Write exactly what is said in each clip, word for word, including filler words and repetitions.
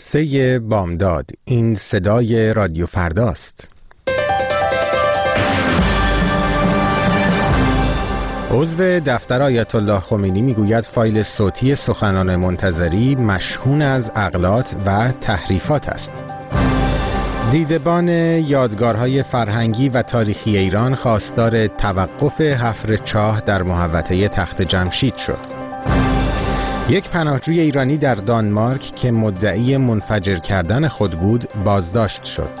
سه بامداد. این صدای رادیو فرداست. عضو دفتر آیت الله خمینی میگوید فایل صوتی سخنان منتظری مشحون از اغلاط و تحریفات است. دیدبان یادگارهای فرهنگی و تاریخی ایران خواستار توقف حفر چاه در محوطه تخت جمشید شد. یک پناهجوی ایرانی در دانمارک که مدعی منفجر کردن خود بود بازداشت شد.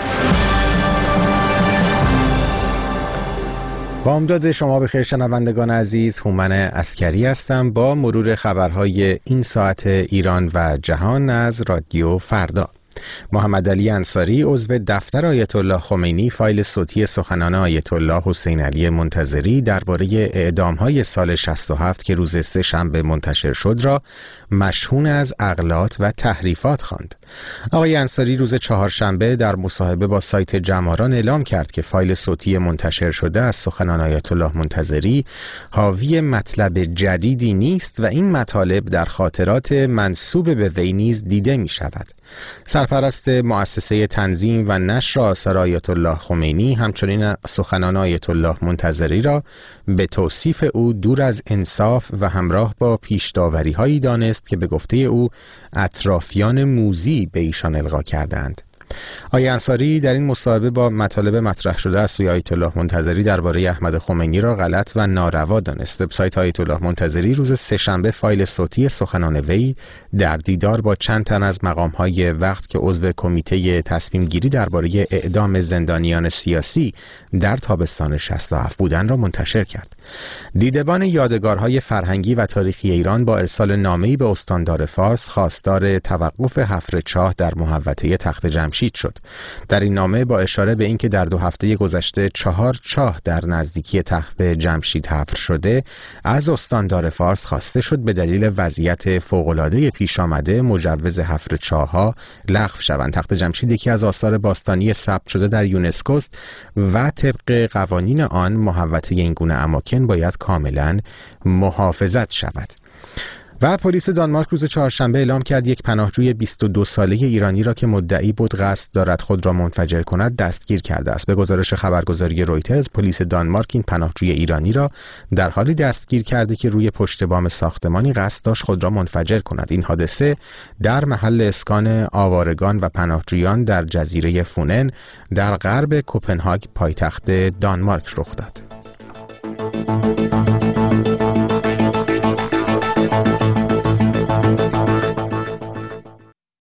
بامداد شما بخیر شنوندگان عزیز، هومن عسکری هستم با مرور خبرهای این ساعت ایران و جهان از رادیو فردا. محمد علی انصاری عضو دفتر آیت الله خمینی فایل صوتی سخنان آیت الله حسین علی منتظری درباره اعدام‌های سال شصت و هفت که روز سه شنبه منتشر شد را مشحون از اغلاط و تحریفات خواند. آقای انصاری روز چهارشنبه در مصاحبه با سایت جماران اعلام کرد که فایل صوتی منتشر شده از سخنان آیت الله منتظری حاوی مطلب جدیدی نیست و این مطالب در خاطرات منسوب به وی نیز دیده می شود. سرپرست مؤسسه تنظیم و نشر آثار آیت الله خمینی همچنین سخنان آیت الله منتظری را به توصیف او دور از انصاف و همراه با پیش داوری هایی دانست که به گفته او اطرافیان موذی به ایشان القا کردند. آقای انصاری در این مصاحبه با مطالب مطرح شده از سوی آیت الله منتظری درباره احمد خمینی را غلط و ناروا دانست. وبسایت آیت الله منتظری روز سه‌شنبه فایل صوتی سخنان وی در دیدار با چند تن از مقام‌های وقت که عضو کمیته تصمیم گیری درباره اعدام زندانیان سیاسی در تابستان شصت و هفت بودند را منتشر کرد. دیدبان یادگارهای فرهنگی و تاریخی ایران با ارسال نامه‌ای به استاندار فارس خواستار توقف حفر چاه در محوطه تخت جمشید شد. در این نامه با اشاره به اینکه در دو هفته گذشته چهار چاه در نزدیکی تخت جمشید حفر شده، از استاندار فارس خواسته شد به دلیل وضعیت فوق‌العاده پیش آمده مجوز حفر چاه‌ها لغو شوند. تخت جمشید یکی از آثار باستانی ثبت شده در یونسکو است و طبق قوانین آن محوطه این گونه اماکن باید کاملا محافظت شود. و پلیس دانمارک روز چهارشنبه اعلام کرد یک پناهجوی بیست و دو ساله ایرانی را که مدعی بود قصد دارد خود را منفجر کند دستگیر کرده است. به گزارش خبرگزاری رویترز پلیس دانمارک این پناهجوی ایرانی را در حالی دستگیر کرده که روی پشت بام ساختمانی قصد داشت خود را منفجر کند. این حادثه در محل اسکان آوارگان و پناهجویان در جزیره فونن در غرب کوپنهاگ پایتخت دانمارک رخ داد.